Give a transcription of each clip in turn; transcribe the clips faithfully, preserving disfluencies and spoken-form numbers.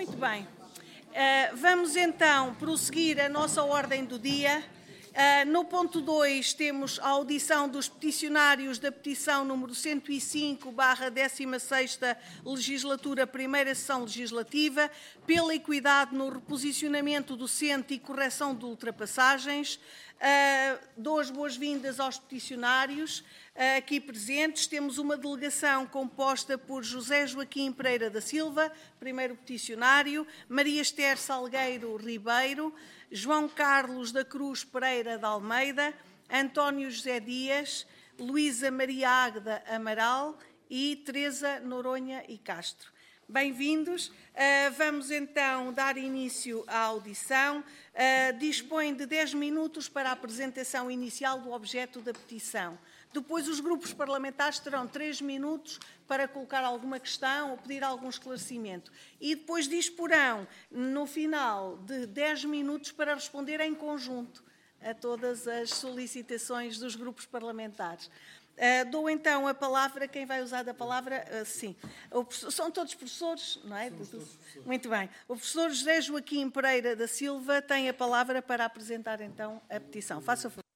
Muito bem. Uh, vamos então prosseguir a nossa ordem do dia. Uh, no ponto dois temos a audição dos peticionários da petição número cento e cinco barra décima sexta legislatura, primeira sessão legislativa, pela equidade no reposicionamento docente e correção de ultrapassagens. Uh, dou as boas-vindas aos peticionários uh, aqui presentes. Temos uma delegação composta por José Joaquim Pereira da Silva, primeiro peticionário, Maria Esther Salgueiro Ribeiro, João Carlos da Cruz Pereira de Almeida, António José Dias, Luísa Maria Águeda Amaral e Teresa Noronha e Castro. Bem-vindos. Uh, vamos então dar início à audição. Uh, dispõe de dez minutos para a apresentação inicial do objeto da petição. Depois os grupos parlamentares terão três minutos para colocar alguma questão ou pedir algum esclarecimento. E depois disporão, no final, de dez minutos para responder em conjunto a todas as solicitações dos grupos parlamentares. Uh, dou então a palavra, quem vai usar a palavra, uh, sim, o, são todos professores, não é? Todos professores. Muito bem. O professor José Joaquim Pereira da Silva tem a palavra para apresentar então a petição. Faça o favor.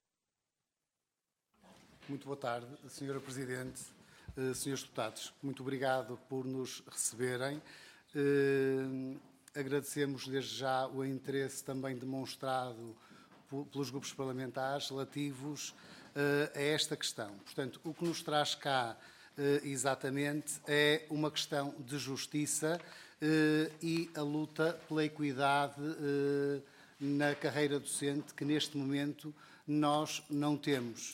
Muito boa tarde, senhora Presidente, uh, senhores deputados. Muito obrigado por nos receberem. Uh, agradecemos desde já o interesse também demonstrado pelos grupos parlamentares relativos a esta questão. Portanto, o que nos traz cá exatamente é uma questão de justiça e a luta pela equidade na carreira docente que neste momento nós não temos.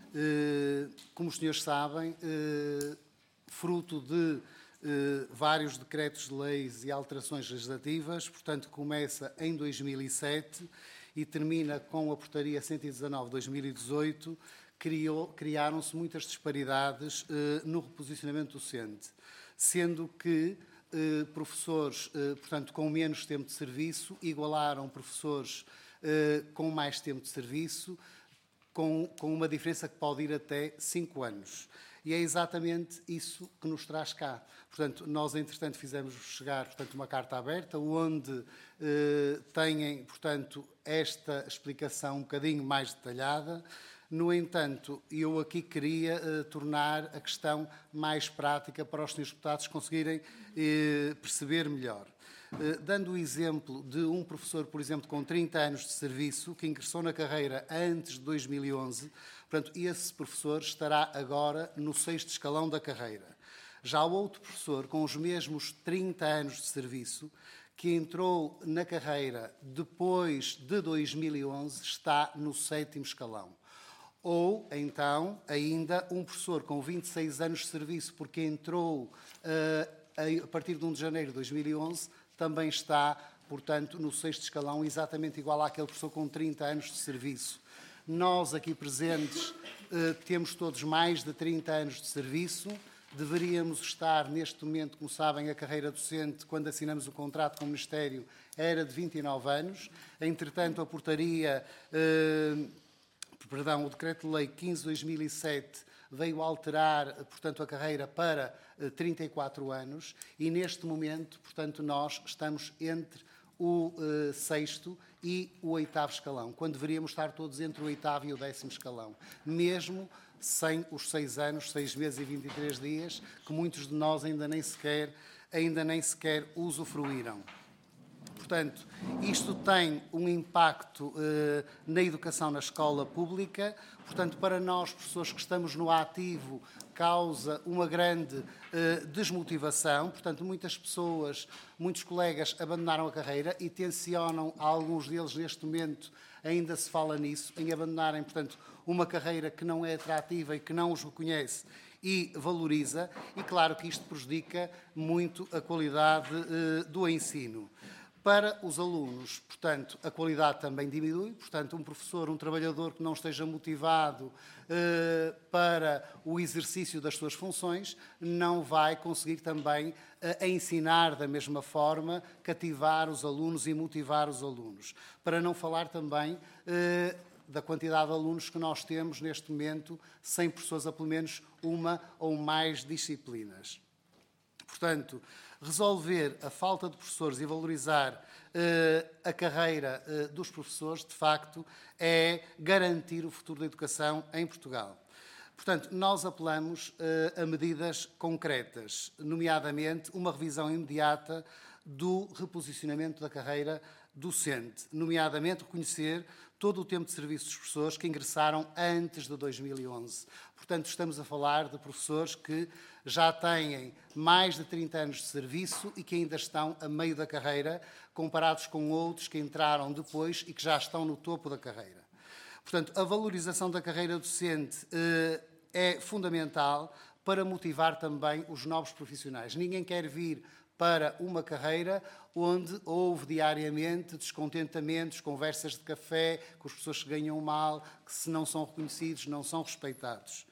Como os senhores sabem, fruto de vários decretos de leis e alterações legislativas, portanto começa em dois mil e sete e termina com a portaria cento e dezanove de dois mil e dezoito, criou, criaram-se muitas disparidades eh, no reposicionamento docente, sendo que eh, professores, eh, portanto, com menos tempo de serviço, igualaram professores eh, com mais tempo de serviço, com, com uma diferença que pode ir até cinco anos. E é exatamente isso que nos traz cá. Portanto, nós, entretanto, fizemos chegar, portanto, uma carta aberta, onde eh, têm, portanto, esta explicação um bocadinho mais detalhada. No entanto, eu aqui queria eh, tornar a questão mais prática para os senhores deputados conseguirem eh, perceber melhor. Eh, dando o exemplo de um professor, por exemplo, com trinta anos de serviço, que ingressou na carreira antes de dois mil e onze, portanto, esse professor estará agora no sexto escalão da carreira. Já o outro professor, com os mesmos trinta anos de serviço, que entrou na carreira depois de dois mil e onze, está no sétimo escalão. Ou, então, ainda um professor com vinte e seis anos de serviço, porque entrou uh, a partir de um de janeiro de dois mil e onze, também está, portanto, no sexto escalão, exatamente igual àquele professor com trinta anos de serviço. Nós, aqui presentes, uh, temos todos mais de trinta anos de serviço. Deveríamos estar, neste momento, como sabem, a carreira docente, quando assinamos o contrato com o Ministério, era de vinte e nove anos. Entretanto, a portaria... Uh, Perdão, o Decreto-Lei quinze barra dois mil e sete veio alterar, portanto, a carreira para trinta e quatro anos e, neste momento, portanto, nós estamos entre o uh, sexto e o oitavo escalão, quando deveríamos estar todos entre o oitavo e o décimo escalão, mesmo sem os seis anos, seis meses e vinte e três dias, que muitos de nós ainda nem sequer, ainda nem sequer usufruíram. Portanto, isto tem um impacto eh, na educação na escola pública. Portanto, para nós, professores que estamos no ativo, causa uma grande eh, desmotivação. Portanto, muitas pessoas, muitos colegas abandonaram a carreira e tencionam, alguns deles neste momento, ainda se fala nisso, em abandonarem, portanto, uma carreira que não é atrativa e que não os reconhece e valoriza. E claro que isto prejudica muito a qualidade eh, do ensino. Para os alunos, portanto, a qualidade também diminui. Portanto, um professor, um trabalhador que não esteja motivado eh, para o exercício das suas funções, não vai conseguir também eh, a ensinar da mesma forma, cativar os alunos e motivar os alunos. Para não falar também eh, da quantidade de alunos que nós temos neste momento, cem professores a pelo menos uma ou mais disciplinas. Portanto, resolver a falta de professores e valorizar uh, a carreira uh, dos professores, de facto, é garantir o futuro da educação em Portugal. Portanto, nós apelamos uh, a medidas concretas, nomeadamente uma revisão imediata do reposicionamento da carreira docente, nomeadamente reconhecer todo o tempo de serviço dos professores que ingressaram antes de dois mil e onze. Portanto, estamos a falar de professores que já têm mais de trinta anos de serviço e que ainda estão a meio da carreira, comparados com outros que entraram depois e que já estão no topo da carreira. Portanto, a valorização da carreira docente eh, é fundamental para motivar também os novos profissionais. Ninguém quer vir para uma carreira onde houve diariamente descontentamentos, conversas de café, com as pessoas que ganham mal, que se não são reconhecidos, não são respeitados.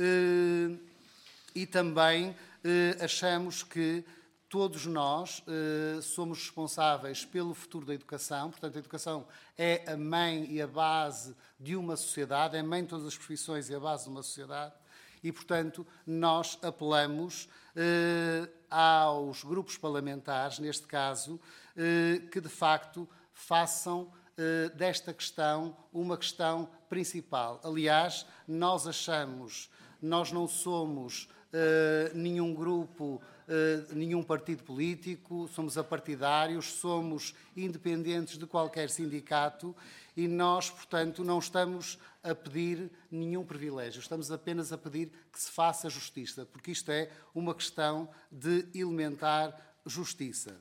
E também achamos que todos nós somos responsáveis pelo futuro da educação, portanto a educação é a mãe e a base de uma sociedade, é a mãe de todas as profissões e a base de uma sociedade, e, portanto, nós apelamos eh, aos grupos parlamentares, neste caso, eh, que, de facto, façam eh, desta questão uma questão principal. Aliás, nós achamos, nós não somos eh, nenhum grupo, eh, nenhum partido político, somos apartidários, somos independentes de qualquer sindicato e nós, portanto, não estamos a pedir nenhum privilégio, estamos apenas a pedir que se faça justiça, porque isto é uma questão de elementar justiça.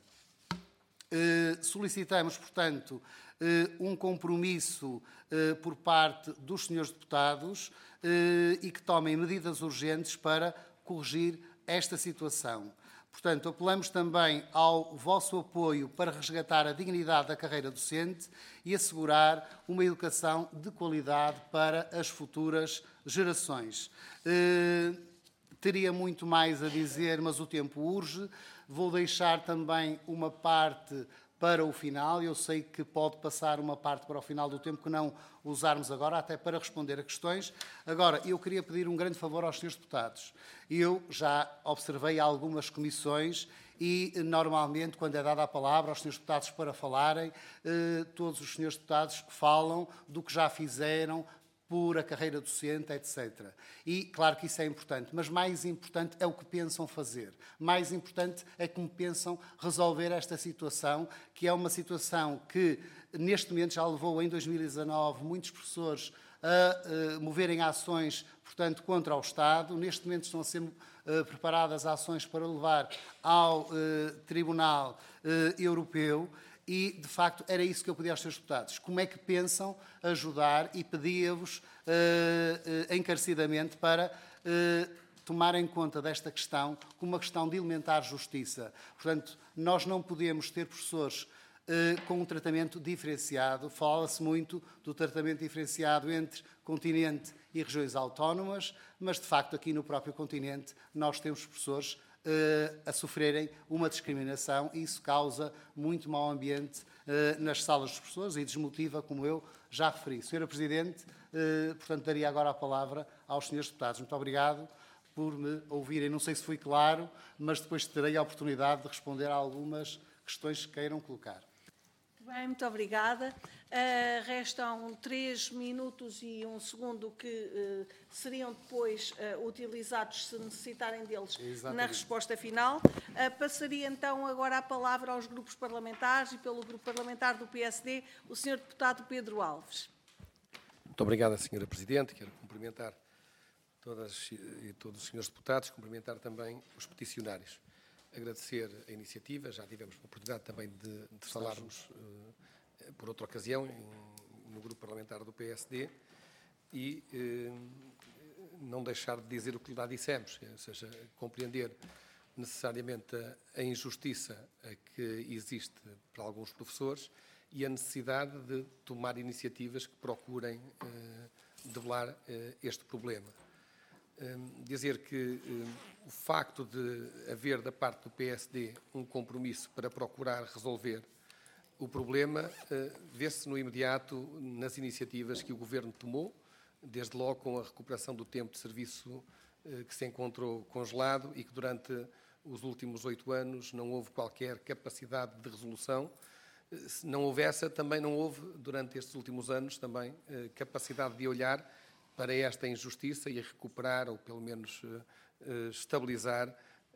Eh, solicitamos, portanto, eh, um compromisso eh, por parte dos senhores deputados eh, e que tomem medidas urgentes para corrigir esta situação. Portanto, apelamos também ao vosso apoio para resgatar a dignidade da carreira docente e assegurar uma educação de qualidade para as futuras gerações. Eh, teria muito mais a dizer, mas o tempo urge. Vou deixar também uma parte para o final. Eu sei que pode passar uma parte para o final do tempo que não usarmos agora, até para responder a questões. Agora, eu queria pedir um grande favor aos senhores deputados. Eu já observei algumas comissões e, normalmente, quando é dada a palavra aos senhores deputados para falarem, eh, todos os senhores deputados falam do que já fizeram por a carreira docente, etcétera. E, claro que isso é importante, mas mais importante é o que pensam fazer. Mais importante é como pensam resolver esta situação, que é uma situação que, neste momento, já levou, em dois mil e dezanove, muitos professores a uh, moverem ações, portanto, contra o Estado. Neste momento estão a ser uh, preparadas ações para levar ao uh, Tribunal uh, Europeu. E, de facto, era isso que eu pedi aos senhores deputados. Como é que pensam ajudar e pedia-vos uh, uh, encarecidamente para uh, tomarem conta desta questão como uma questão de elementar justiça. Portanto, nós não podemos ter professores uh, com um tratamento diferenciado. Fala-se muito do tratamento diferenciado entre continente e regiões autónomas, mas, de facto, aqui no próprio continente nós temos professores a sofrerem uma discriminação e isso causa muito mau ambiente nas salas dos professores e desmotiva, como eu já referi. senhora Presidente, portanto, daria agora a palavra aos senhores deputados. Muito obrigado por me ouvirem. Não sei se fui claro, mas depois terei a oportunidade de responder a algumas questões que queiram colocar. Bem, muito obrigada. Uh, restam três minutos e um segundo que uh, seriam depois uh, utilizados, se necessitarem deles, exatamente, na resposta final. Uh, passaria então agora a palavra aos grupos parlamentares e pelo grupo parlamentar do P S D, o senhor deputado Pedro Alves. Muito obrigada, senhora Presidente. Quero cumprimentar todas e todos os senhores deputados, cumprimentar também os peticionários. Agradecer a iniciativa, já tivemos a oportunidade também de, de falarmos uh, por outra ocasião em, no grupo parlamentar do P S D e uh, não deixar de dizer o que lá dissemos, ou seja, compreender necessariamente a, a injustiça a que existe para alguns professores e a necessidade de tomar iniciativas que procurem uh, debelar uh, este problema. Um, dizer que um, o facto de haver da parte do P S D um compromisso para procurar resolver o problema uh, vê-se no imediato nas iniciativas que o Governo tomou, desde logo com a recuperação do tempo de serviço uh, que se encontrou congelado e que durante os últimos oito anos não houve qualquer capacidade de resolução. Se não houve essa, também não houve, durante estes últimos anos, também capacidade de olhar para esta injustiça e recuperar, ou pelo menos estabilizar,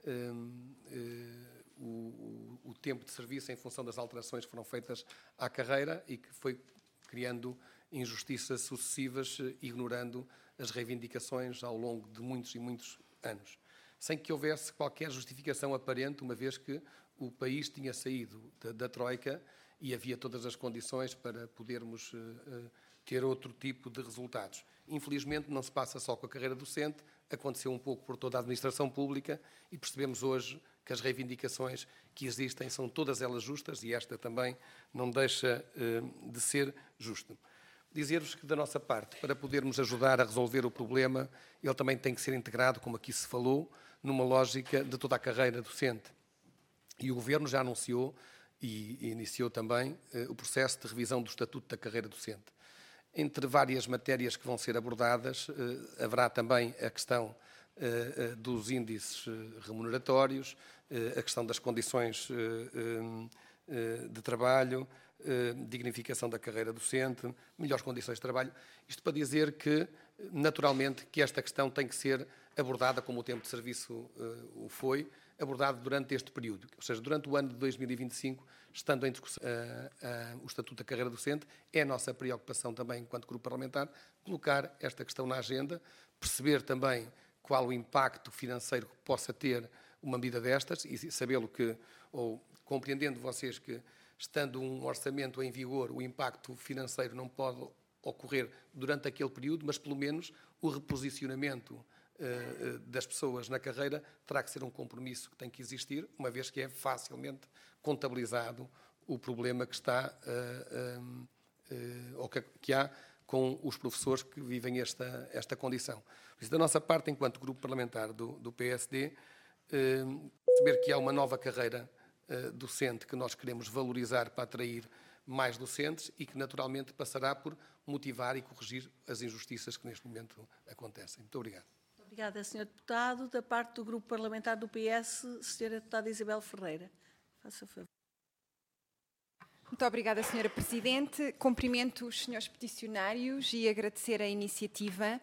o, o, o tempo de serviço em função das alterações que foram feitas à carreira e que foi criando injustiças sucessivas, ignorando as reivindicações ao longo de muitos e muitos anos, sem que houvesse qualquer justificação aparente, uma vez que o país tinha saído da, da Troika e havia todas as condições para podermos uh, uh, ter outro tipo de resultados. Infelizmente, não se passa só com a carreira docente, aconteceu um pouco por toda a administração pública e percebemos hoje que as reivindicações que existem são todas elas justas e esta também não deixa uh, de ser justa. Dizer-vos que, da nossa parte, para podermos ajudar a resolver o problema, ele também tem que ser integrado, como aqui se falou, numa lógica de toda a carreira docente. E o Governo já anunciou e iniciou também eh, o processo de revisão do Estatuto da Carreira Docente. Entre várias matérias que vão ser abordadas, eh, haverá também a questão eh, dos índices remuneratórios, eh, a questão das condições eh, eh, de trabalho, dignificação da carreira docente, melhores condições de trabalho. Isto para dizer que, naturalmente, que esta questão tem que ser abordada, como o tempo de serviço uh, o foi, abordado durante este período. Ou seja, durante o ano de dois mil e vinte e cinco, estando em discussão uh, uh, o Estatuto da Carreira Docente, é a nossa preocupação também, enquanto grupo parlamentar, colocar esta questão na agenda, perceber também qual o impacto financeiro que possa ter uma medida destas e sabê-lo que, ou compreendendo vocês que, estando um orçamento em vigor, o impacto financeiro não pode ocorrer durante aquele período, mas pelo menos o reposicionamento uh, das pessoas na carreira terá que ser um compromisso que tem que existir, uma vez que é facilmente contabilizado o problema que está, uh, uh, uh, ou que, que há com os professores que vivem esta, esta condição. Por isso, da nossa parte, enquanto grupo parlamentar do, do P S D, uh, saber que há uma nova carreira docente que nós queremos valorizar para atrair mais docentes e que naturalmente passará por motivar e corrigir as injustiças que neste momento acontecem. Muito obrigado. Obrigada, senhor Deputado. Da parte do Grupo Parlamentar do P S, senhora Deputada Isabel Ferreira. Faça favor. Muito obrigada, senhora Presidente. Cumprimento os senhores peticionários e agradecer a iniciativa.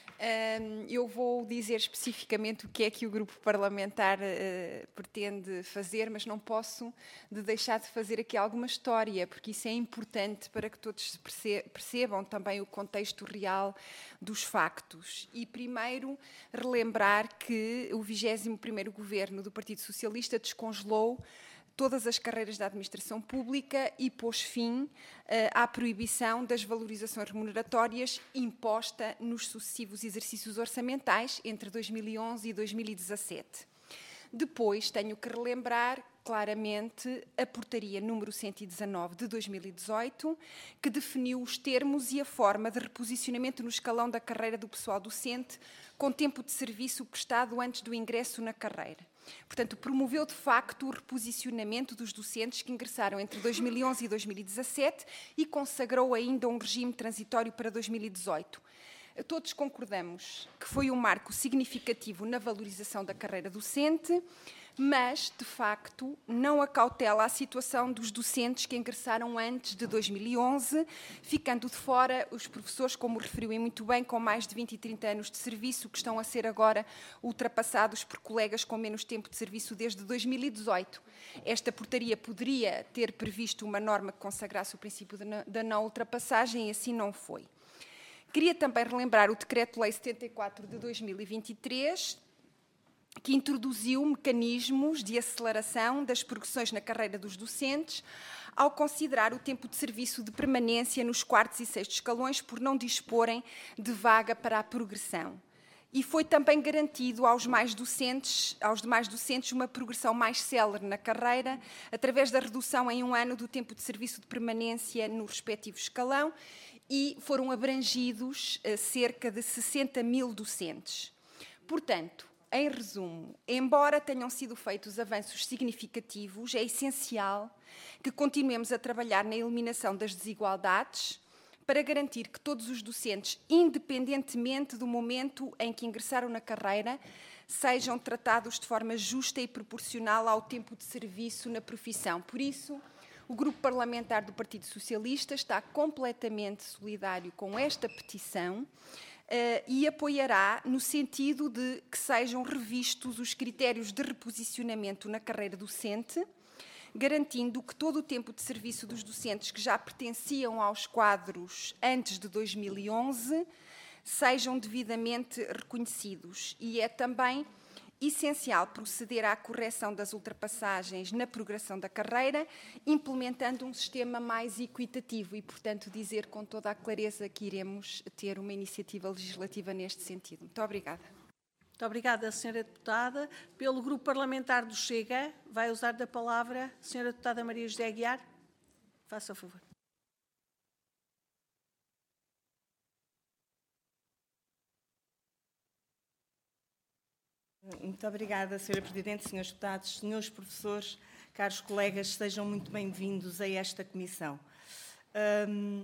Eu vou dizer especificamente o que é que o grupo parlamentar uh, pretende fazer, mas não posso de deixar de fazer aqui alguma história, porque isso é importante para que todos percebam também o contexto real dos factos. E primeiro, relembrar que o vigésimo primeiro Governo do Partido Socialista descongelou todas as carreiras da administração pública e pôs fim uh, à proibição das valorizações remuneratórias imposta nos sucessivos exercícios orçamentais entre dois mil e onze e dois mil e dezassete. Depois, tenho que relembrar claramente a portaria número cento e dezanove de dois mil e dezoito, que definiu os termos e a forma de reposicionamento no escalão da carreira do pessoal docente com tempo de serviço prestado antes do ingresso na carreira. Portanto, promoveu de facto o reposicionamento dos docentes que ingressaram entre dois mil e onze e dois mil e dezassete e consagrou ainda um regime transitório para dois mil e dezoito. Todos concordamos que foi um marco significativo na valorização da carreira docente, mas, de facto, não acautela a situação dos docentes que ingressaram antes de dois mil e onze, ficando de fora os professores, como referiu muito bem, com mais de vinte e trinta anos de serviço, que estão a ser agora ultrapassados por colegas com menos tempo de serviço desde dois mil e dezoito. Esta portaria poderia ter previsto uma norma que consagrasse o princípio da não ultrapassagem e assim não foi. Queria também relembrar o Decreto-Lei setenta e quatro de dois mil e vinte e três, que introduziu mecanismos de aceleração das progressões na carreira dos docentes, ao considerar o tempo de serviço de permanência nos quartos e sextos escalões por não disporem de vaga para a progressão. E foi também garantido aos, mais docentes, aos demais docentes uma progressão mais célere na carreira, através da redução em um ano do tempo de serviço de permanência no respectivo escalão, e foram abrangidos uh, cerca de sessenta mil docentes. Portanto, em resumo, embora tenham sido feitos avanços significativos, é essencial que continuemos a trabalhar na eliminação das desigualdades para garantir que todos os docentes, independentemente do momento em que ingressaram na carreira, sejam tratados de forma justa e proporcional ao tempo de serviço na profissão. Por isso, o Grupo Parlamentar do Partido Socialista está completamente solidário com esta petição uh, e apoiará no sentido de que sejam revistos os critérios de reposicionamento na carreira docente, garantindo que todo o tempo de serviço dos docentes que já pertenciam aos quadros antes de dois mil e onze sejam devidamente reconhecidos. E é também essencial proceder à correção das ultrapassagens na progressão da carreira, implementando um sistema mais equitativo e, portanto, dizer com toda a clareza que iremos ter uma iniciativa legislativa neste sentido. Muito obrigada. Muito obrigada, senhora Deputada. Pelo Grupo Parlamentar do Chega, vai usar da palavra a senhora Deputada Maria José Aguiar. Faça o favor. Muito obrigada, senhora Presidente, senhores deputados, senhores professores, caros colegas, sejam muito bem-vindos a esta comissão. Um,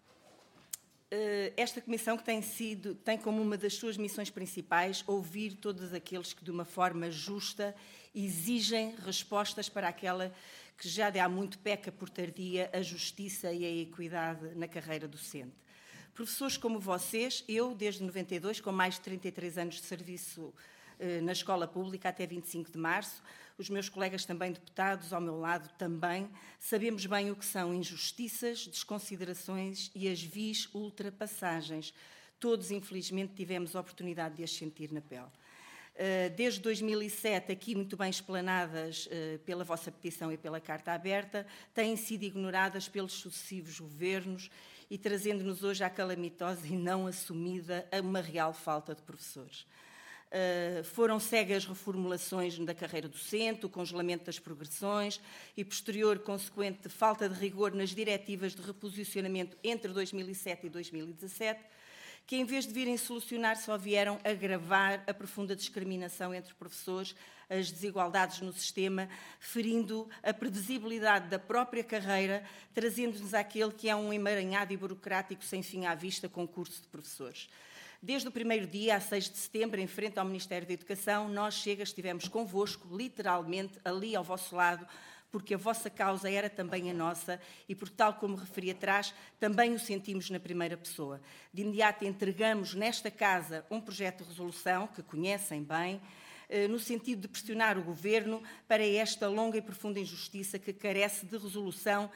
esta comissão que tem sido, tem como uma das suas missões principais ouvir todos aqueles que, de uma forma justa, exigem respostas para aquela que já de há muito peca por tardia, a justiça e a equidade na carreira docente. Professores como vocês, eu, desde noventa e dois, com mais de trinta e três anos de serviço na escola pública até vinte e cinco de março, os meus colegas também deputados ao meu lado também, sabemos bem o que são injustiças, desconsiderações e as vis ultrapassagens. Todos, infelizmente, tivemos a oportunidade de as sentir na pele. Desde dois mil e sete, aqui muito bem explanadas pela vossa petição e pela carta aberta, têm sido ignoradas pelos sucessivos governos e trazendo-nos hoje à calamitosa e não assumida uma real falta de professores. Uh, foram cegas reformulações da carreira docente, o congelamento das progressões e posterior consequente falta de rigor nas diretivas de reposicionamento entre dois mil e sete e dois mil e dezassete, que em vez de virem solucionar só vieram agravar a profunda discriminação entre professores, as desigualdades no sistema, ferindo a previsibilidade da própria carreira, trazendo-nos àquele que é um emaranhado e burocrático sem fim à vista concurso de professores. Desde o primeiro dia, a seis de setembro, em frente ao Ministério da Educação, nós, Chega, estivemos convosco, literalmente, ali ao vosso lado, porque a vossa causa era também a nossa e, porque, tal como referi atrás, também o sentimos na primeira pessoa. De imediato entregamos nesta casa um projeto de resolução, que conhecem bem, no sentido de pressionar o Governo para esta longa e profunda injustiça que carece de resolução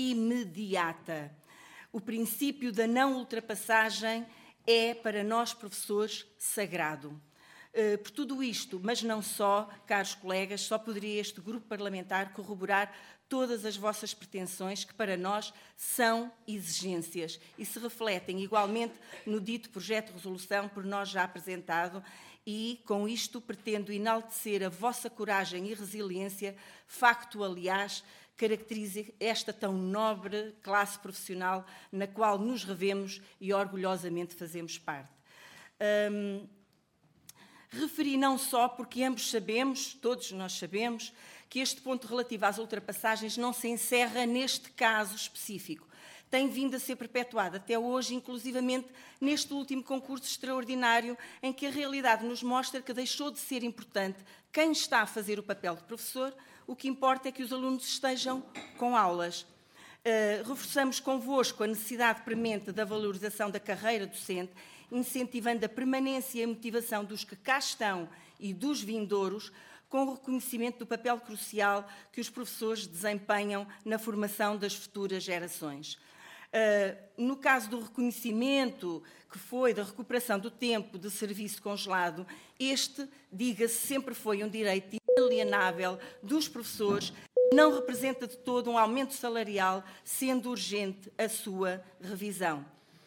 imediata. O princípio da não ultrapassagem é, para nós, professores, sagrado. Uh, por tudo isto, mas não só, caros colegas, só poderia este grupo parlamentar corroborar todas as vossas pretensões, que para nós são exigências e se refletem igualmente no dito projeto de resolução por nós já apresentado e, com isto, pretendo enaltecer a vossa coragem e resiliência, facto, aliás, caracteriza esta tão nobre classe profissional na qual nos revemos e orgulhosamente fazemos parte. Hum, referi não só porque ambos sabemos, todos nós sabemos, que este ponto relativo às ultrapassagens não se encerra neste caso específico. Tem vindo a ser perpetuado até hoje, inclusivamente neste último concurso extraordinário, em que a realidade nos mostra que deixou de ser importante quem está a fazer o papel de professor. O que importa é que os alunos estejam com aulas. Uh, reforçamos convosco a necessidade premente da valorização da carreira docente, incentivando a permanência e a motivação dos que cá estão e dos vindouros, com o reconhecimento do papel crucial que os professores desempenham na formação das futuras gerações. Uh, no caso do reconhecimento que foi da recuperação do tempo de serviço congelado, este, diga-se, sempre foi um direito inalienável dos professores, não representa de todo um aumento salarial, sendo urgente a sua revisão.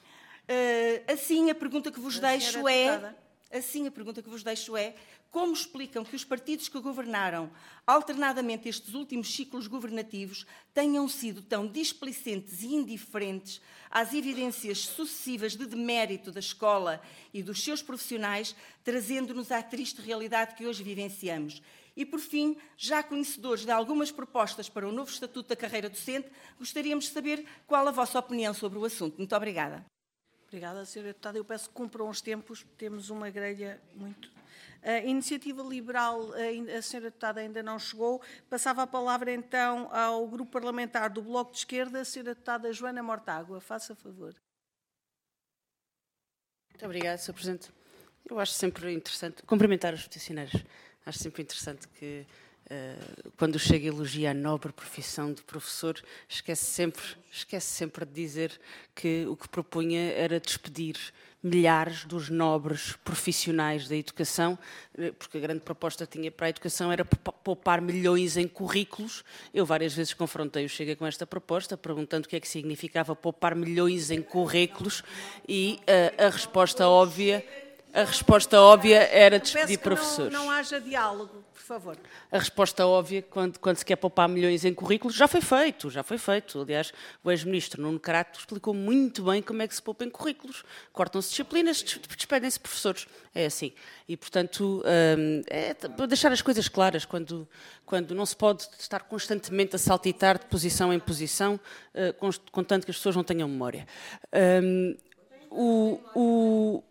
Uh, assim, a pergunta que vos deixo é, assim a pergunta que vos deixo é, como explicam que os partidos que governaram alternadamente estes últimos ciclos governativos tenham sido tão displicentes e indiferentes às evidências sucessivas de demérito da escola e dos seus profissionais, trazendo-nos à triste realidade que hoje vivenciamos? E, por fim, já conhecedores de algumas propostas para o novo Estatuto da Carreira Docente, gostaríamos de saber qual a vossa opinião sobre o assunto. Muito obrigada. Obrigada, senhora Deputada. Eu peço que cumpram os tempos, temos uma grelha muito... A Iniciativa Liberal, a senhora Deputada ainda não chegou. Passava a palavra então ao Grupo Parlamentar do Bloco de Esquerda, a senhora Deputada Joana Mortágua. Faça favor. Muito obrigada, senhor Presidente. Eu acho sempre interessante cumprimentar os peticionários. Acho sempre interessante que, uh, quando chega a elogia a nobre profissão de professor, esquece sempre, esquece sempre de dizer que o que propunha era despedir milhares dos nobres profissionais da educação, porque a grande proposta que tinha para a educação era poupar milhões em currículos. Eu várias vezes confrontei o Chega com esta proposta, perguntando o que é que significava poupar milhões em currículos, e uh, a resposta óbvia, a resposta óbvia era despedir professores. Não, não haja diálogo, por favor. A resposta óbvia, quando, quando se quer poupar milhões em currículos, já foi feito, já foi feito. Aliás, o ex-ministro Nuno Crato explicou muito bem como é que se poupa em currículos. Cortam-se disciplinas, despedem-se professores. É assim. E, portanto, hum, é para deixar as coisas claras, quando, quando não se pode estar constantemente a saltitar de posição em posição, uh, contanto que as pessoas não tenham memória. Um, o... o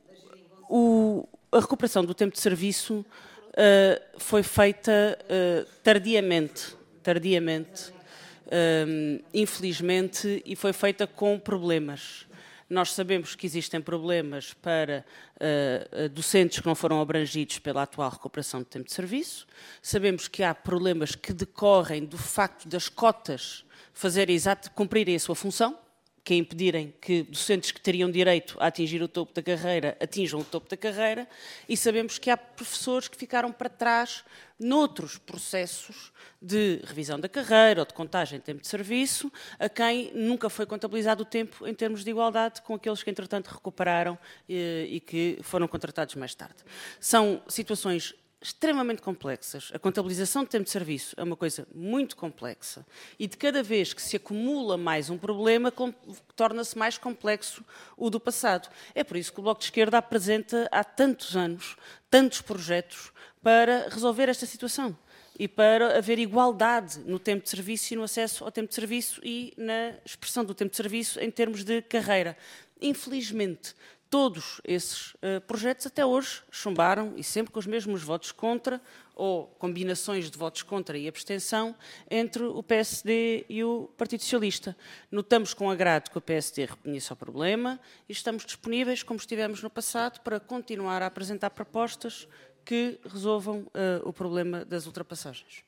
O, a recuperação do tempo de serviço uh, foi feita uh, tardiamente, tardiamente, um, infelizmente, e foi feita com problemas. Nós sabemos que existem problemas para uh, docentes que não foram abrangidos pela atual recuperação do tempo de serviço. Sabemos que há problemas que decorrem do facto das cotas fazerem exato, cumprirem a sua função, que é impedirem que docentes que teriam direito a atingir o topo da carreira atinjam o topo da carreira, e sabemos que há professores que ficaram para trás noutros processos de revisão da carreira ou de contagem de tempo de serviço, a quem nunca foi contabilizado o tempo em termos de igualdade com aqueles que, entretanto, recuperaram e, e que foram contratados mais tarde. São situações extremamente complexas. A contabilização de tempo de serviço é uma coisa muito complexa, e de cada vez que se acumula mais um problema, torna-se mais complexo o do passado. É por isso que o Bloco de Esquerda apresenta há tantos anos tantos projetos para resolver esta situação e para haver igualdade no tempo de serviço e no acesso ao tempo de serviço e na expressão do tempo de serviço em termos de carreira. Infelizmente, todos esses uh, projetos até hoje chumbaram, e sempre com os mesmos votos contra, ou combinações de votos contra e abstenção, entre o P S D e o Partido Socialista. Notamos com agrado que o P S D reconhece o problema e estamos disponíveis, como estivemos no passado, para continuar a apresentar propostas que resolvam uh, o problema das ultrapassagens.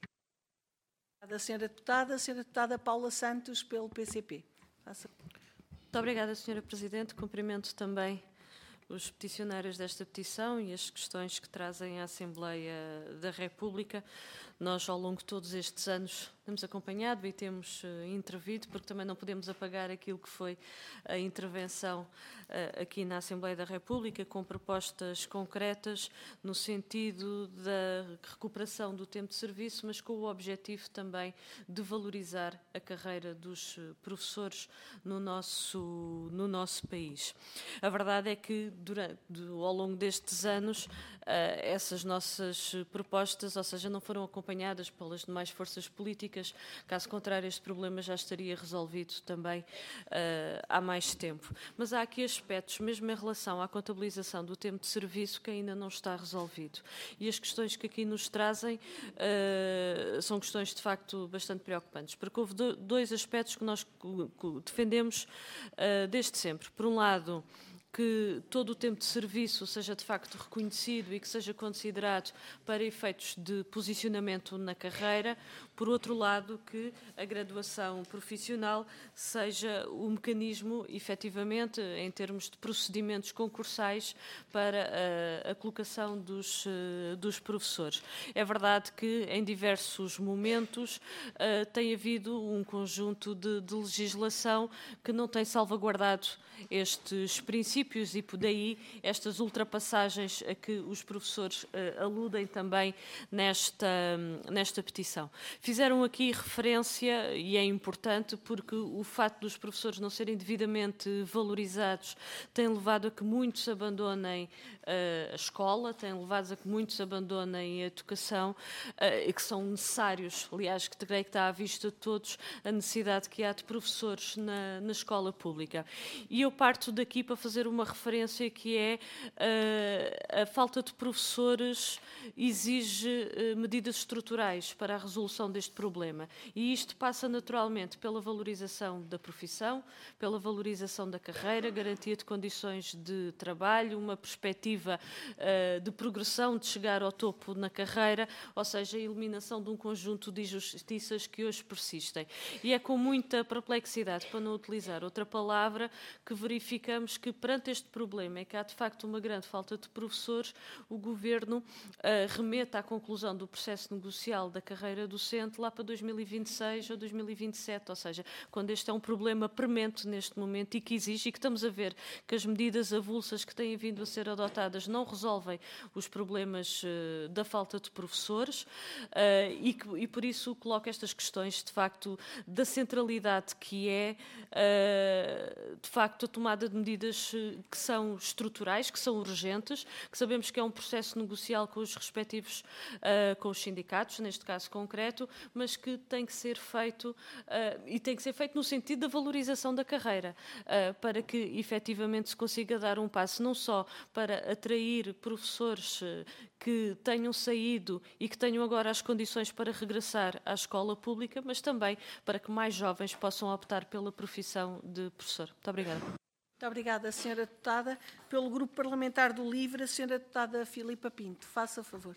A senhora Deputada, a senhora Deputada Paula Santos, pelo P C P. Faça. Muito obrigada, senhora Presidente. Cumprimento também os peticionários desta petição e as questões que trazem à Assembleia da República. Nós, ao longo de todos estes anos, temos acompanhado e temos uh, intervido, porque também não podemos apagar aquilo que foi a intervenção uh, aqui na Assembleia da República, com propostas concretas no sentido da recuperação do tempo de serviço, mas com o objetivo também de valorizar a carreira dos professores no nosso, no nosso país. A verdade é que, durante, ao longo destes anos, uh, essas nossas propostas, ou seja, não foram acompanhadas pelas demais forças políticas. Caso contrário, este problema já estaria resolvido também uh, há mais tempo. Mas há aqui aspectos, mesmo em relação à contabilização do tempo de serviço, que ainda não está resolvido. E as questões que aqui nos trazem uh, são questões, de facto, bastante preocupantes, porque houve do, dois aspectos que nós defendemos uh, desde sempre. Por um lado, que todo o tempo de serviço seja de facto reconhecido e que seja considerado para efeitos de posicionamento na carreira. Por outro lado, que a graduação profissional seja o mecanismo, efetivamente, em termos de procedimentos concursais para a, a colocação dos, dos professores. É verdade que em diversos momentos uh, tem havido um conjunto de, de legislação que não tem salvaguardado estes princípios, e por daí estas ultrapassagens a que os professores uh, aludem também nesta, nesta petição. Fizeram aqui referência, e é importante, porque o facto dos professores não serem devidamente valorizados tem levado a que muitos abandonem uh, a escola, tem levado a que muitos abandonem a educação, uh, e que são necessários, aliás, que creio que está à vista de todos a necessidade que há de professores na, na escola pública. E eu parto daqui para fazer uma uma referência que é uh, a falta de professores exige uh, medidas estruturais para a resolução deste problema. E isto passa naturalmente pela valorização da profissão, pela valorização da carreira, garantia de condições de trabalho, uma perspectiva uh, de progressão, de chegar ao topo na carreira, ou seja, a eliminação de um conjunto de injustiças que hoje persistem. E é com muita perplexidade, para não utilizar outra palavra, que verificamos que perante este problema, é que há de facto uma grande falta de professores, o Governo uh, remete à conclusão do processo negocial da carreira docente lá para dois mil e vinte e seis ou dois mil e vinte e sete, ou seja, quando este é um problema premente neste momento e que exige, e que estamos a ver que as medidas avulsas que têm vindo a ser adotadas não resolvem os problemas uh, da falta de professores uh, e, que, e por isso coloco estas questões, de facto, da centralidade que é, uh, de facto, a tomada de medidas que são estruturais, que são urgentes, que sabemos que é um processo negocial com os respectivos, uh, com os sindicatos, neste caso concreto, mas que tem que ser feito, uh, e tem que ser feito no sentido da valorização da carreira, uh, para que efetivamente se consiga dar um passo não só para atrair professores uh, que tenham saído e que tenham agora as condições para regressar à escola pública, mas também para que mais jovens possam optar pela profissão de professor. Muito obrigada. Muito obrigada, senhora Deputada. Pelo Grupo Parlamentar do LIVRE, a senhora Deputada Filipa Pinto. Faça favor.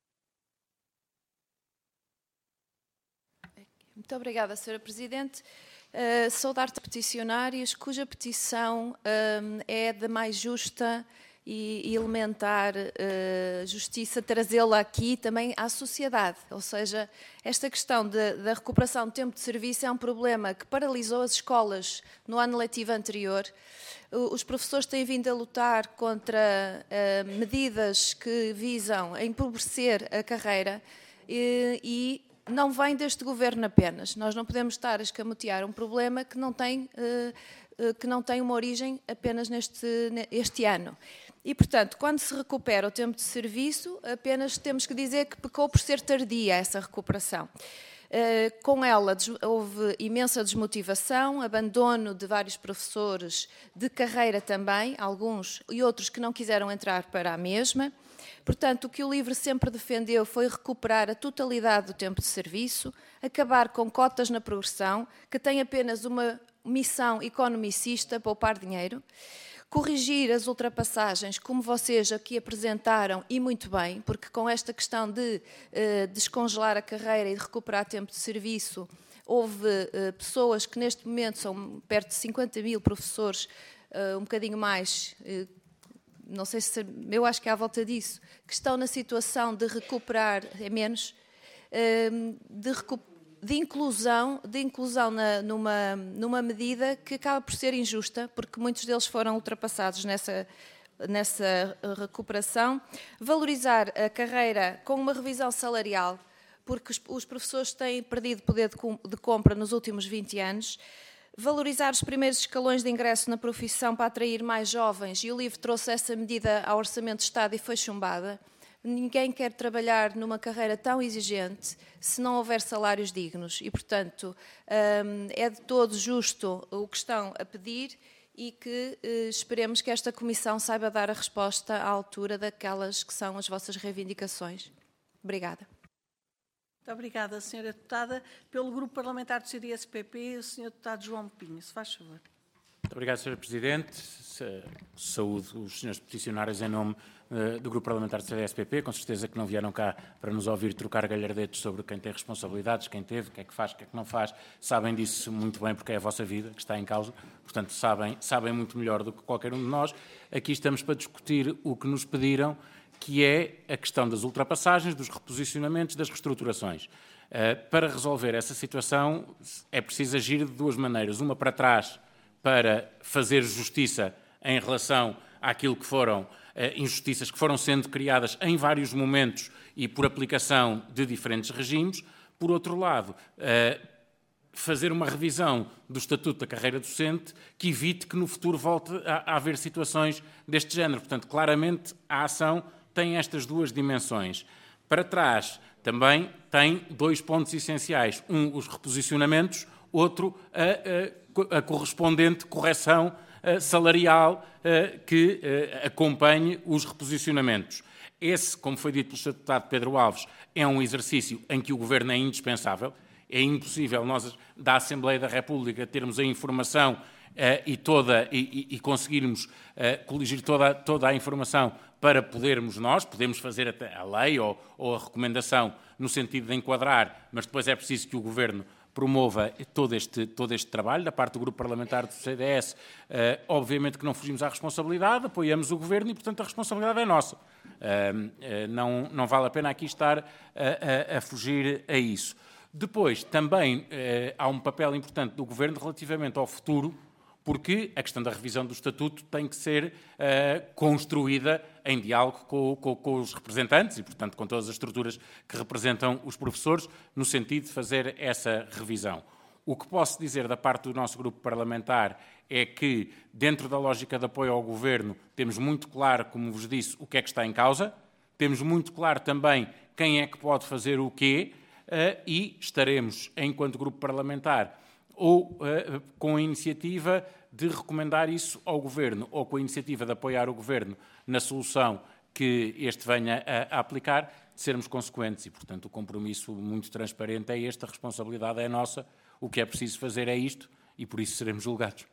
Muito obrigada, senhora Presidente. Uh, saudar-te peticionários cuja petição uh, é da mais justa e elementar uh, justiça trazê-la aqui também à sociedade. Ou seja, esta questão de, da recuperação do tempo de serviço é um problema que paralisou as escolas no ano letivo anterior. Os professores têm vindo a lutar contra uh, medidas que visam empobrecer a carreira e, e não vem deste governo apenas. Nós não podemos estar a escamotear um problema que não tem, uh, uh, que não tem uma origem apenas neste este ano. E, portanto, quando se recupera o tempo de serviço, apenas temos que dizer que pecou por ser tardia essa recuperação. Uh, com ela houve imensa desmotivação, abandono de vários professores de carreira também, alguns e outros que não quiseram entrar para a mesma. Portanto, o que o LIVRE sempre defendeu foi recuperar a totalidade do tempo de serviço, acabar com cotas na progressão, que tem apenas uma missão economicista, poupar dinheiro, corrigir as ultrapassagens, como vocês aqui apresentaram, e muito bem, porque com esta questão de uh, descongelar a carreira e de recuperar tempo de serviço, houve uh, pessoas que neste momento são perto de cinquenta mil professores, uh, um bocadinho mais, uh, não sei se, eu acho que é à volta disso, que estão na situação de recuperar, é menos, uh, de recuperar, de inclusão, de inclusão na, numa, numa medida que acaba por ser injusta, porque muitos deles foram ultrapassados nessa, nessa recuperação. Valorizar a carreira com uma revisão salarial, porque os, os professores têm perdido poder de, de compra nos últimos vinte anos. Valorizar os primeiros escalões de ingresso na profissão para atrair mais jovens, e o LIVRE trouxe essa medida ao Orçamento de Estado e foi chumbada. Ninguém quer trabalhar numa carreira tão exigente se não houver salários dignos e, portanto, é de todo justo o que estão a pedir e que esperemos que esta Comissão saiba dar a resposta à altura daquelas que são as vossas reivindicações. Obrigada. Muito obrigada, senhora Deputada. Pelo Grupo Parlamentar do C D S P P, o senhor Deputado João Pinho, se faz favor. Muito obrigado, senhora Presidente. Saúdo os senhores peticionários em nome uh, do Grupo Parlamentar do C D S P P. Com certeza que não vieram cá para nos ouvir trocar galhardetes sobre quem tem responsabilidades, quem teve, o que é que faz, o que é que não faz. Sabem disso muito bem porque é a vossa vida que está em causa. Portanto, sabem, sabem muito melhor do que qualquer um de nós. Aqui estamos para discutir o que nos pediram, que é a questão das ultrapassagens, dos reposicionamentos, das reestruturações. Uh, para resolver essa situação é preciso agir de duas maneiras. Uma para trás, para fazer justiça em relação àquilo que foram eh, injustiças que foram sendo criadas em vários momentos e por aplicação de diferentes regimes. Por outro lado, eh, fazer uma revisão do Estatuto da Carreira Docente que evite que no futuro volte a, a haver situações deste género. Portanto, claramente, a ação tem estas duas dimensões. Para trás, também tem dois pontos essenciais. Um, os reposicionamentos, outro, a, a a correspondente correção uh, salarial uh, que uh, acompanhe os reposicionamentos. Esse, como foi dito pelo senhor Deputado Pedro Alves, é um exercício em que o Governo é indispensável. É impossível nós, da Assembleia da República, termos a informação uh, e, toda, e, e, e conseguirmos uh, coligir toda, toda a informação para podermos nós, podemos fazer até a lei ou, ou a recomendação no sentido de enquadrar, mas depois é preciso que o Governo promova todo este, todo este trabalho. Da parte do Grupo Parlamentar do C D S, uh, obviamente que não fugimos à responsabilidade, apoiamos o Governo e, portanto, a responsabilidade é nossa. Uh, uh, não, não vale a pena aqui estar a, a, a fugir a isso. Depois, também eh, há um papel importante do Governo relativamente ao futuro, porque a questão da revisão do Estatuto tem que ser eh, construída em diálogo com, com, com os representantes e, portanto, com todas as estruturas que representam os professores, no sentido de fazer essa revisão. O que posso dizer da parte do nosso grupo parlamentar é que, dentro da lógica de apoio ao Governo, temos muito claro, como vos disse, o que é que está em causa, temos muito claro também quem é que pode fazer o quê, Uh, e estaremos, enquanto grupo parlamentar, ou uh, com a iniciativa de recomendar isso ao Governo, ou com a iniciativa de apoiar o Governo na solução que este venha a, a aplicar, de sermos consequentes. E, portanto, o compromisso muito transparente é este, a responsabilidade é nossa, o que é preciso fazer é isto, e por isso seremos julgados.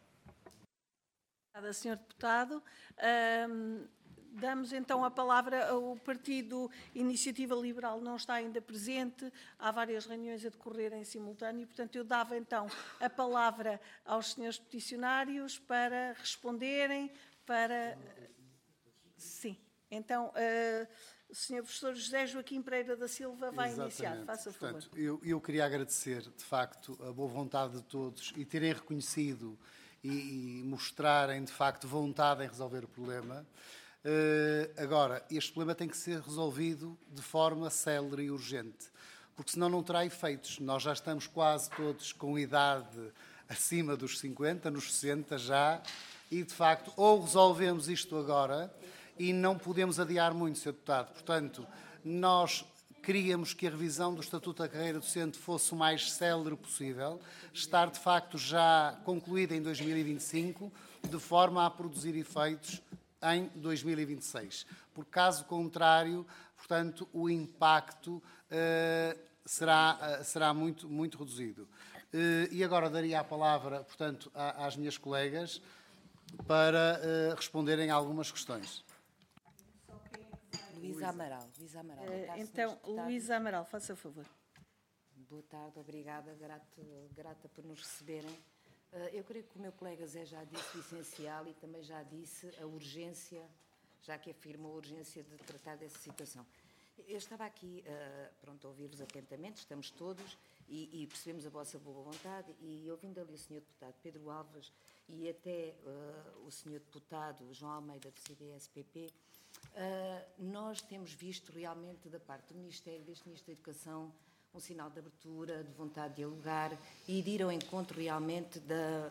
Obrigada, senhor Deputado. Um... Damos então a palavra ao Partido Iniciativa Liberal, não está ainda presente, há várias reuniões a decorrer em simultâneo, portanto eu dava então a palavra aos senhores peticionários para responderem, para... Sim, então uh, o senhor professor José Joaquim Pereira da Silva vai Exatamente. Iniciar, faça favor. Portanto, eu, eu queria agradecer de facto a boa vontade de todos e terem reconhecido e, e mostrarem de facto vontade em resolver o problema. Uh, agora, este problema tem que ser resolvido de forma célere e urgente, porque senão não terá efeitos. Nós já estamos quase todos com idade acima dos cinquenta, nos sessenta já, e de facto, ou resolvemos isto agora, e não podemos adiar muito, senhor Deputado. Portanto, nós queríamos que a revisão do Estatuto da Carreira Docente fosse o mais célere possível, estar de facto já concluída em dois mil e vinte e cinco, de forma a produzir efeitos em dois mil e vinte e seis. Por caso contrário, portanto, o impacto uh, será, uh, será muito, muito reduzido. Uh, e agora daria a palavra, portanto, a, às minhas colegas para uh, responderem a algumas questões. Luísa Amaral. Luísa Amaral. Uh, então, Luísa Amaral, faça favor. Boa tarde, obrigada, grato, grata por nos receberem. Eu creio que o meu colega Zé já disse o essencial e também já disse a urgência, já que afirmou a urgência de tratar dessa situação. Eu estava aqui, uh, pronto, a ouvir-vos atentamente, estamos todos e, e percebemos a vossa boa vontade e ouvindo ali o senhor Deputado Pedro Alves e até uh, o senhor Deputado João Almeida do C D S P P, uh, nós temos visto realmente da parte do Ministério, deste Ministro da Educação, um sinal de abertura, de vontade de dialogar e de ir ao encontro realmente da,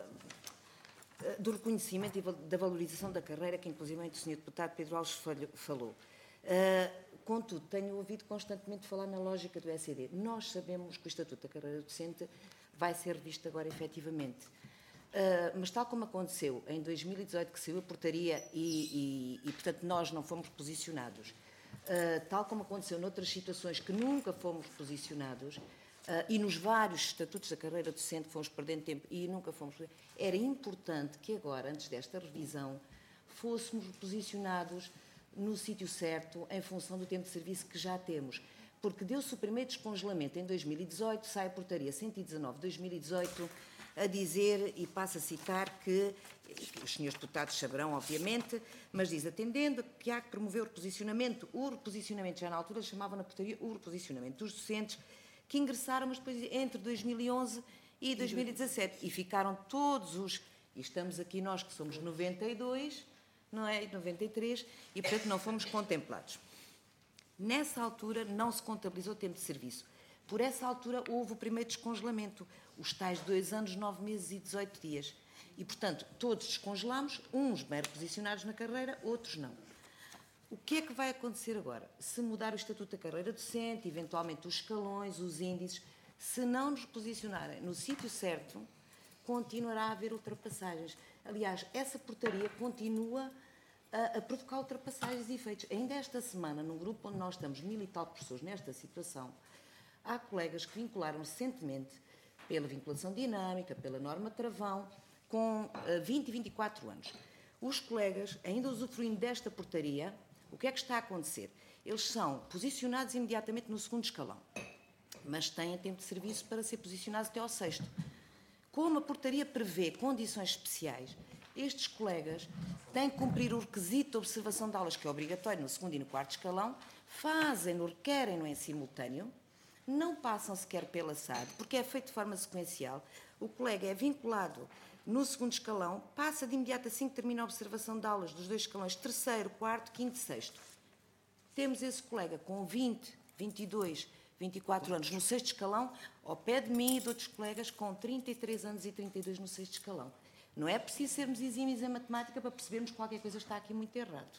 do reconhecimento e da valorização da carreira, que inclusive o senhor Deputado Pedro Alves falou. Uh, contudo, tenho ouvido constantemente falar na lógica do S E D. Nós sabemos que o Estatuto da Carreira Docente vai ser revisto agora efetivamente. Uh, mas tal como aconteceu em dois mil e dezoito, que saiu a portaria e, e, e portanto, nós não fomos posicionados, Uh, tal como aconteceu noutras situações que nunca fomos posicionados, uh, e nos vários estatutos da carreira docente fomos perdendo tempo e nunca fomos... Era importante que agora, antes desta revisão, fôssemos posicionados no sítio certo, em função do tempo de serviço que já temos. Porque deu-se o primeiro descongelamento em dois mil e dezoito, sai a portaria cento e dezanove de dois mil e dezoito, a dizer, e passo a citar, que os senhores deputados saberão, obviamente, mas diz, atendendo que há que promover o reposicionamento, o reposicionamento, já na altura chamavam na portaria o reposicionamento dos docentes que ingressaram, mas depois entre dois mil e onze e dois mil e dezassete, e ficaram todos os, e estamos aqui nós que somos noventa e dois, não é, noventa e três, e portanto não fomos contemplados. Nessa altura não se contabilizou o tempo de serviço. Por essa altura houve o primeiro descongelamento, os tais dois anos, nove meses e dezoito dias. E, portanto, todos descongelamos, uns bem reposicionados na carreira, outros não. O que é que vai acontecer agora? Se mudar o Estatuto da Carreira Docente, eventualmente os escalões, os índices, se não nos posicionarem no sítio certo, continuará a haver ultrapassagens. Aliás, essa portaria continua a, a provocar ultrapassagens e efeitos. Ainda esta semana, num grupo onde nós estamos mil e tal pessoas nesta situação, há colegas que vincularam recentemente, pela vinculação dinâmica, pela norma travão, com vinte e vinte e quatro anos. Os colegas, ainda usufruindo desta portaria, o que é que está a acontecer? Eles são posicionados imediatamente no segundo escalão, mas têm tempo de serviço para ser posicionados até ao sexto. Como a portaria prevê condições especiais, estes colegas têm que cumprir o requisito de observação de aulas, que é obrigatório no segundo e no quarto escalão, fazem-no, requerem-no em simultâneo, não passam sequer pela S A D, porque é feito de forma sequencial. O colega é vinculado no segundo escalão, passa de imediato assim que termina a observação de aulas dos dois escalões, terceiro, quarto, quinto e sexto. Temos esse colega com vinte, vinte e dois, vinte e quatro anos no sexto escalão, ao pé de mim e de outros colegas com trinta e três anos e trinta e dois no sexto escalão. Não é preciso sermos exímios em matemática para percebermos que qualquer coisa está aqui muito errado.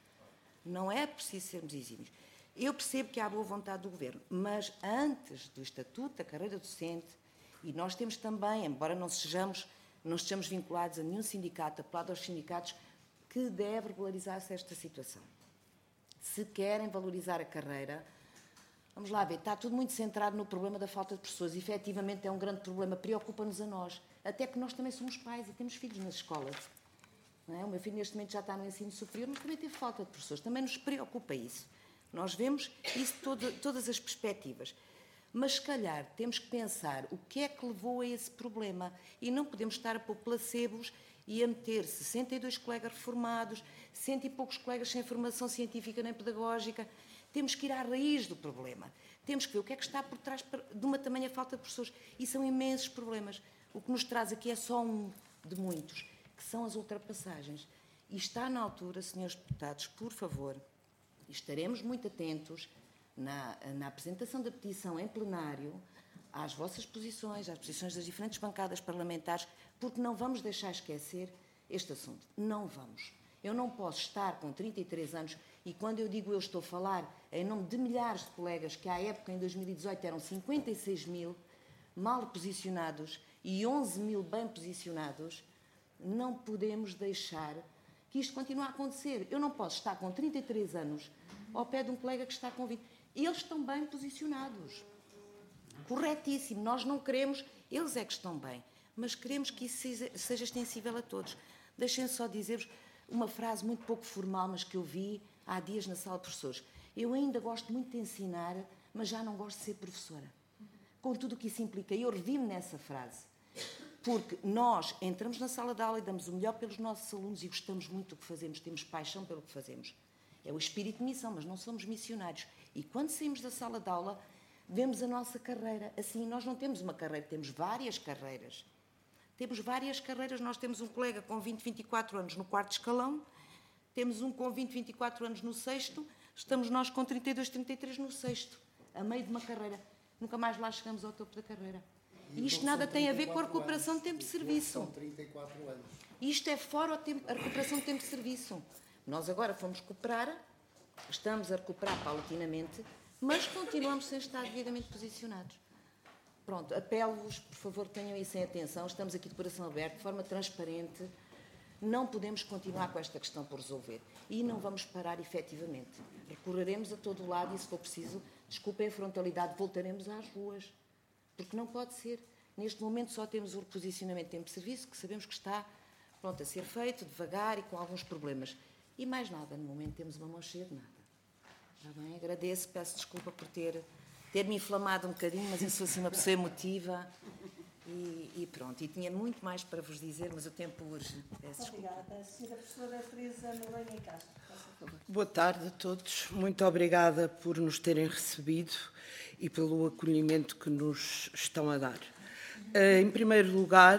Não é preciso sermos exímios. Eu percebo que há boa vontade do Governo, mas antes do Estatuto da Carreira Docente, e nós temos também, embora não sejamos, não estejamos vinculados a nenhum sindicato, apelado aos sindicatos, que deve regularizar-se esta situação. Se querem valorizar a carreira, vamos lá ver, está tudo muito centrado no problema da falta de professores. Efetivamente é um grande problema, preocupa-nos a nós, até que nós também somos pais e temos filhos nas escolas. Não é? O meu filho neste momento já está no ensino superior, mas também teve falta de professores, também nos preocupa isso. Nós vemos isso de todo, todas as perspectivas. Mas, se calhar, temos que pensar o que é que levou a esse problema e não podemos estar a pôr placebos e a meter sessenta e dois colegas reformados, cento e poucos colegas sem formação científica nem pedagógica. Temos que ir à raiz do problema. Temos que ver o que é que está por trás de uma tamanha falta de professores. E são imensos problemas. O que nos traz aqui é só um de muitos, que são as ultrapassagens. E está na altura, senhores deputados, por favor, estaremos muito atentos na, na apresentação da petição em plenário às vossas posições, às posições das diferentes bancadas parlamentares, porque não vamos deixar esquecer este assunto. Não vamos. Eu não posso estar com trinta e três anos e, quando eu digo eu, estou a falar em nome de milhares de colegas que, à época, em dois mil e dezoito, eram cinquenta e seis mil mal posicionados e onze mil bem posicionados, não podemos deixar que isto continue a acontecer. Eu não posso estar com trinta e três anos ao pé de um colega que está com vinte. Eles estão bem posicionados. Corretíssimo. Nós não queremos, eles é que estão bem, mas queremos que isso seja extensível a todos. Deixem só dizer-vos uma frase muito pouco formal, mas que eu vi há dias na sala de professores. Eu ainda gosto muito de ensinar, mas já não gosto de ser professora. Com tudo o que isso implica. Eu revi-me nessa frase. Porque nós entramos na sala de aula e damos o melhor pelos nossos alunos e gostamos muito do que fazemos, temos paixão pelo que fazemos. É o espírito de missão, mas não somos missionários. E quando saímos da sala de aula, vemos a nossa carreira. Assim, nós não temos uma carreira, temos várias carreiras. Temos várias carreiras. Nós temos um colega com vinte, vinte e quatro anos no quarto escalão, temos um com vinte, vinte e quatro anos no sexto, estamos nós com trinta e dois, trinta e três no sexto, a meio de uma carreira. Nunca mais lá chegamos ao topo da carreira. E isto nada tem a ver com a recuperação de tempo de serviço. São trinta e quatro anos. Isto é fora a recuperação de tempo de serviço. Nós agora fomos recuperar, estamos a recuperar paulatinamente, mas continuamos sem estar devidamente posicionados. Pronto, apelo-vos, por favor, tenham isso em atenção. Estamos aqui de coração aberto, de forma transparente. Não podemos continuar com esta questão por resolver. E não vamos parar efetivamente. Recorreremos a todo o lado e, se for preciso, desculpem a frontalidade, voltaremos às ruas. Porque não pode ser. Neste momento só temos o reposicionamento de tempo de serviço, que sabemos que está pronto a ser feito, devagar e com alguns problemas. E mais nada, no momento temos uma mão cheia de nada. Está bem? Agradeço, peço desculpa por ter, ter me inflamado um bocadinho, mas eu sou assim uma pessoa emotiva e, e pronto. E tinha muito mais para vos dizer, mas o tempo urge. Peço desculpa. Obrigada. A senhora professora Teresa Noronha Castro, por favor. Boa tarde a todos. Muito obrigada por nos terem recebido e pelo acolhimento que nos estão a dar. Uh, em primeiro lugar,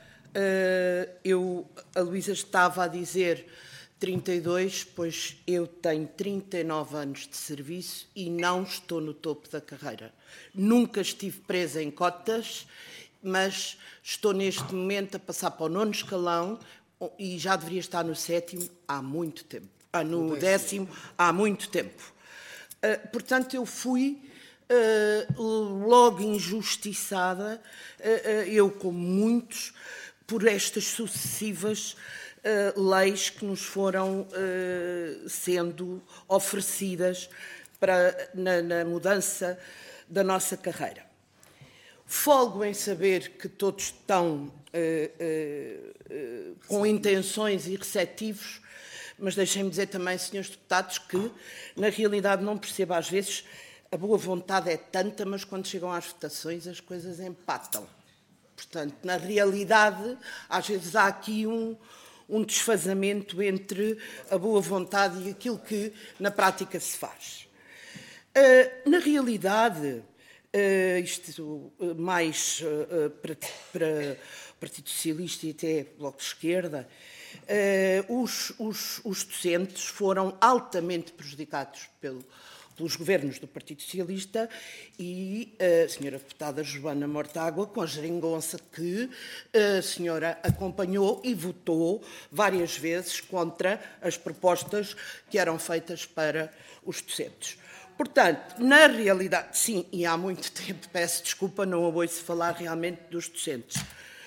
uh, eu, a Luísa estava a dizer trinta e dois, pois eu tenho trinta e nove anos de serviço e não estou no topo da carreira. Nunca estive presa em cotas, mas estou neste momento a passar para o nono escalão e já deveria estar no sétimo há muito tempo. Ah, no décimo há muito tempo. Uh, portanto, eu fui uh, logo injustiçada, uh, uh, eu como muitos, por estas sucessivas uh, leis que nos foram uh, sendo oferecidas para, na, na mudança da nossa carreira. Folgo em saber que todos estão uh, uh, uh, com intenções e receptivos, mas deixem-me dizer também, senhores deputados, que na realidade não percebo às vezes, a boa vontade é tanta, mas quando chegam às votações as coisas empatam. Portanto, na realidade, às vezes há aqui um, um desfazamento entre a boa vontade e aquilo que na prática se faz. Uh, na realidade, Uh, isto uh, mais uh, para, para o Partido Socialista e até Bloco de Esquerda, uh, os, os, os docentes foram altamente prejudicados pelo, pelos governos do Partido Socialista e uh, a senhora deputada Joana Mortágua, com a geringonça que uh, a senhora acompanhou e votou várias vezes contra as propostas que eram feitas para os docentes. Portanto, na realidade, sim, e há muito tempo, peço desculpa, não ouço falar realmente dos docentes.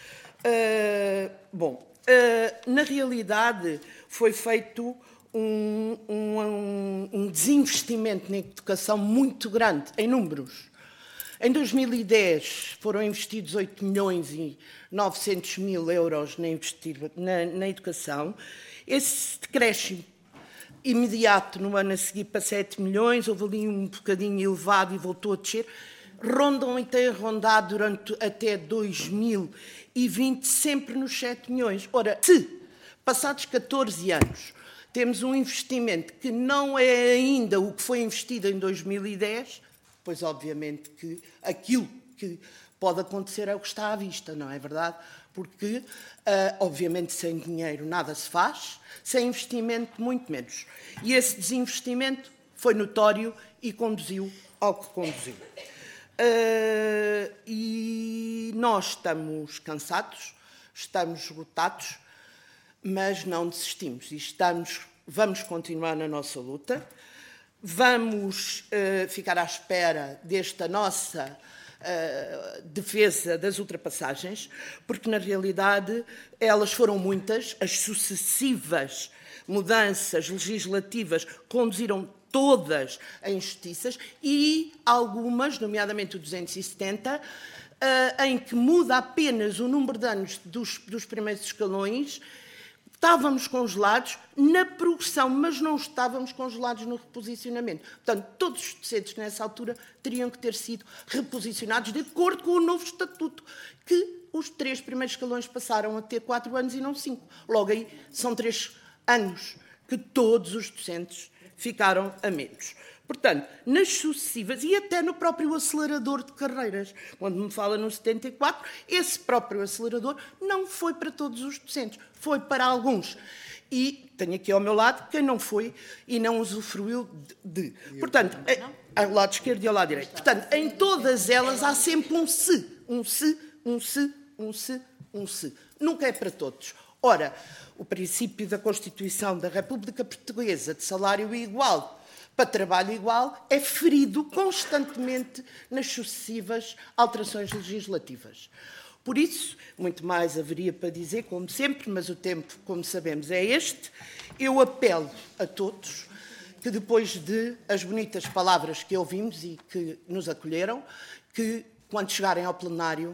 Uh, bom, uh, na realidade foi feito um, um, um desinvestimento na educação muito grande, em números. Em dois mil e dez foram investidos oito milhões e novecentos mil euros na, investir, na, na educação. Esse decréscimo imediato no ano a seguir para sete milhões, houve ali um bocadinho elevado e voltou a descer, rondam e têm rondado durante até dois mil e vinte sempre nos sete milhões. Ora, se passados catorze anos temos um investimento que não é ainda o que foi investido em dois mil e dez, pois obviamente que aquilo que pode acontecer é o que está à vista, não é verdade? Porque, uh, obviamente, sem dinheiro nada se faz, sem investimento muito menos. E esse desinvestimento foi notório e conduziu ao que conduziu. Uh, e nós estamos cansados, estamos esgotados, mas não desistimos e estamos, vamos continuar na nossa luta, vamos uh, ficar à espera desta nossa Uh, defesa das ultrapassagens, porque na realidade elas foram muitas, as sucessivas mudanças legislativas conduziram todas a injustiças e algumas, nomeadamente o duzentos e setenta, uh, em que muda apenas o número de anos dos, dos primeiros escalões. Estávamos congelados na progressão, mas não estávamos congelados no reposicionamento. Portanto, todos os docentes nessa altura teriam que ter sido reposicionados de acordo com o novo estatuto, que os três primeiros escalões passaram a ter quatro anos e não cinco. Logo aí, são três anos que todos os docentes ficaram a menos. Portanto, nas sucessivas, e até no próprio acelerador de carreiras, quando me fala no setenta e quatro, esse próprio acelerador não foi para todos os docentes, foi para alguns. E tenho aqui ao meu lado quem não foi e não usufruiu de. de. Portanto, ao lado esquerdo e ao lado direito. Portanto, em todas elas há sempre um se, um se, um se, um se, um se. Nunca é para todos. Ora, o princípio da Constituição da República Portuguesa de salário igual para trabalho igual é ferido constantemente nas sucessivas alterações legislativas. Por isso, muito mais haveria para dizer, como sempre, mas o tempo, como sabemos, é este. Eu apelo a todos que, depois de as bonitas palavras que ouvimos e que nos acolheram, que, quando chegarem ao plenário,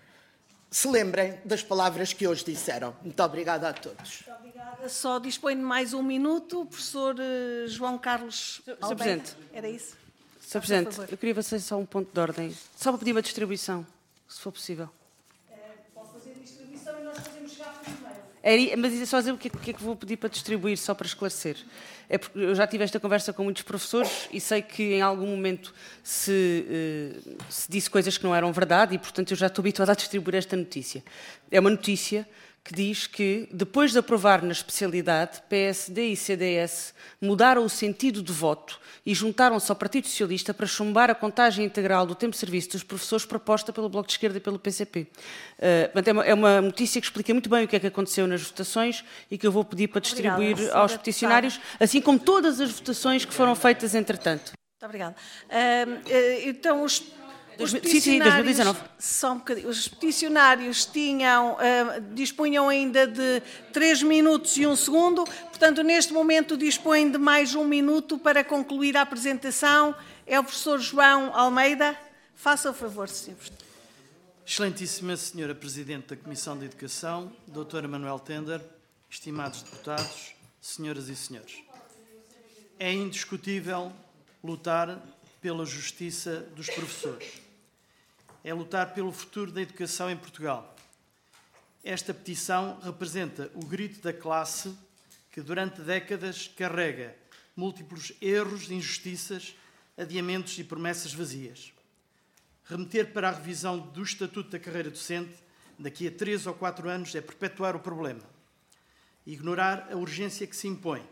se lembrem das palavras que hoje disseram. Muito obrigada a todos. Muito obrigada. Só dispõe de mais um minuto. O professor João Carlos senhor Presidente. Era isso? senhor Presidente, eu queria fazer só um ponto de ordem. Só para pedir uma distribuição, se for possível. Posso fazer a distribuição e nós fazemos chegar primeiro. É, mas é só dizer o que, é, o que é que vou pedir para distribuir, só para esclarecer. É porque eu já tive esta conversa com muitos professores e sei que em algum momento se, eh, se disse coisas que não eram verdade e, portanto, eu já estou habituada a distribuir esta notícia. É uma notícia que diz que, depois de aprovar na especialidade, P S D e C D S mudaram o sentido de voto e juntaram-se ao Partido Socialista para chumbar a contagem integral do tempo de serviço dos professores proposta pelo Bloco de Esquerda e pelo P C P. Uh, é uma notícia que explica muito bem o que é que aconteceu nas votações e que eu vou pedir para distribuir Obrigada, aos peticionários, assim como todas as votações que foram feitas entretanto. Muito obrigada. Uh, então, os, os Sim, sim, dois mil e dezanove. Só um bocadinho. Os peticionários tinham, uh, dispunham ainda de três minutos e um segundo, portanto, neste momento dispõem de mais um minuto para concluir a apresentação. É o professor João Almeida. Faça o favor, senhor Presidente. Excelentíssima Senhora Presidente da Comissão de Educação, doutora Manuel Tender, estimados deputados, senhoras e senhores. É indiscutível lutar pela justiça dos professores. É lutar pelo futuro da educação em Portugal. Esta petição representa o grito da classe que durante décadas carrega múltiplos erros, injustiças, adiamentos e promessas vazias. Remeter para a revisão do Estatuto da Carreira Docente daqui a três ou quatro anos é perpetuar o problema. Ignorar a urgência que se impõe.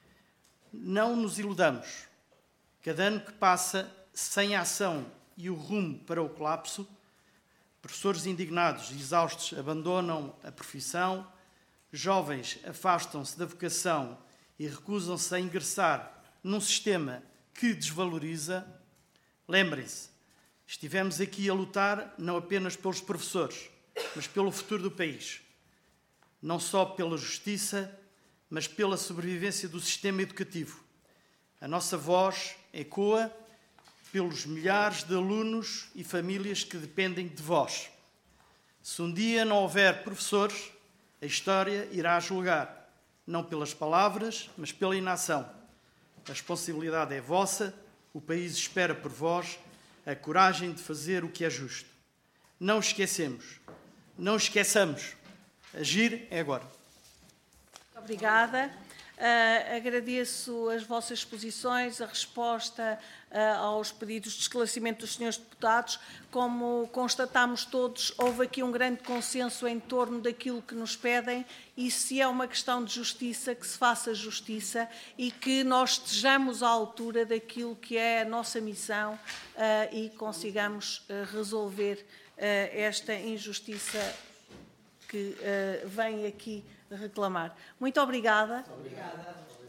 Não nos iludamos. Cada ano que passa sem ação e o rumo para o colapso, professores indignados e exaustos abandonam a profissão, jovens afastam-se da vocação e recusam-se a ingressar num sistema que desvaloriza. Lembrem-se, estivemos aqui a lutar não apenas pelos professores, mas pelo futuro do país. Não só pela justiça, mas pela sobrevivência do sistema educativo. A nossa voz ecoa pelos milhares de alunos e famílias que dependem de vós. Se um dia não houver professores, a história irá julgar, não pelas palavras, mas pela inação. A responsabilidade é vossa, o país espera por vós a coragem de fazer o que é justo. Não esquecemos, não esqueçamos. Agir é agora. Obrigada. Uh, agradeço as vossas exposições, a resposta uh, aos pedidos de esclarecimento dos senhores deputados. Como constatamos todos, houve aqui um grande consenso em torno daquilo que nos pedem e se é uma questão de justiça, que se faça justiça e que nós estejamos à altura daquilo que é a nossa missão uh, e consigamos uh, resolver uh, esta injustiça que uh, vem aqui reclamar. Muito obrigada. Obrigada.